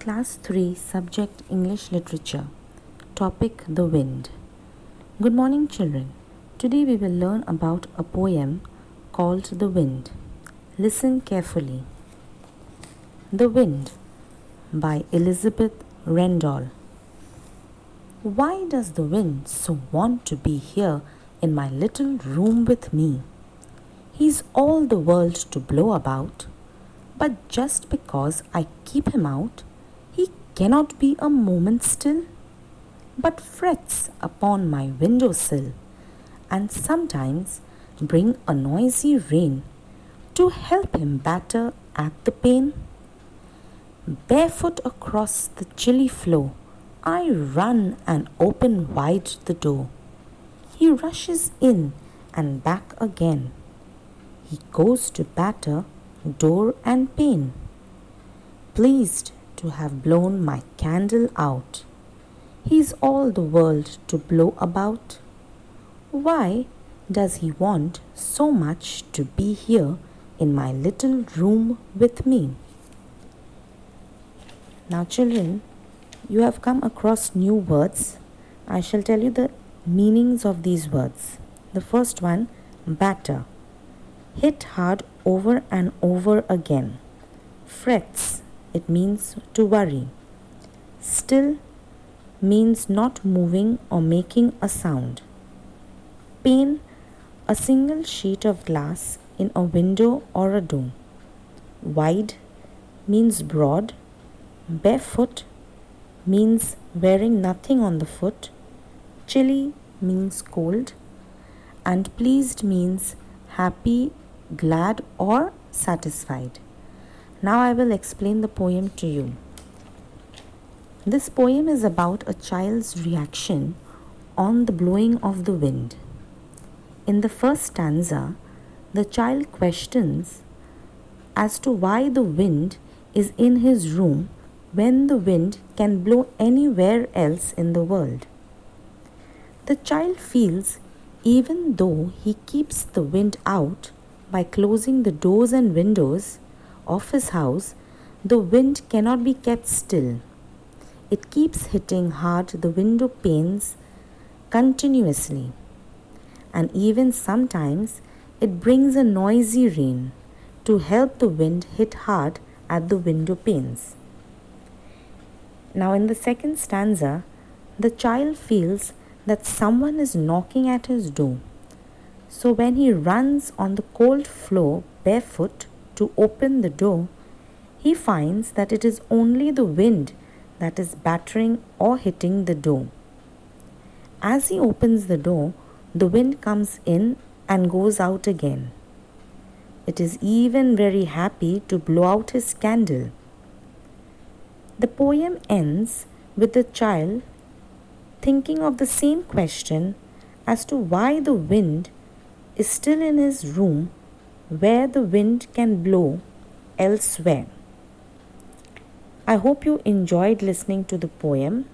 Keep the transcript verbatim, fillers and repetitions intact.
Class three, Subject English Literature. Topic The Wind. Good morning, children. Today we will learn about a poem called The Wind. Listen carefully. The Wind by Elizabeth Rendall. Why does the wind so want to be here in my little room with me? He's all the world to blow about, but just because I keep him out, he cannot be a moment still, but frets upon my window sill, and sometimes bring a noisy rain to help him batter at the pane. Barefoot across the chilly floor, I run and open wide the door. He rushes in and back again. He goes to batter door and pane, pleased to have blown my candle out. He's all the world to blow about. Why does he want so much to be here in my little room with me? Now, children, you have come across new words. I shall tell you the meanings of these words. The first one, batter. Hit hard over and over again. Frets, it means to worry. Still means not moving or making a sound. Pane, a single sheet of glass in a window or a door. Wide means broad. Barefoot means wearing nothing on the foot. Chilly means cold. And pleased means happy, glad or satisfied. Now I will explain the poem to you. This poem is about a child's reaction on the blowing of the wind. In the first stanza, the child questions as to why the wind is in his room when the wind can blow anywhere else in the world. The child feels even though he keeps the wind out by closing the doors and windows of his house, the wind cannot be kept still. It keeps hitting hard the window panes continuously, and even sometimes it brings a noisy rain to help the wind hit hard at the window panes. Now, in the second stanza, the child feels that someone is knocking at his door. So when he runs on the cold floor barefoot to open the door, he finds that it is only the wind that is battering or hitting the door. As he opens the door, the wind comes in and goes out again. It is even very happy to blow out his candle. The poem ends with the child thinking of the same question as to why the wind is still in his room where the wind can blow elsewhere. I hope you enjoyed listening to the poem.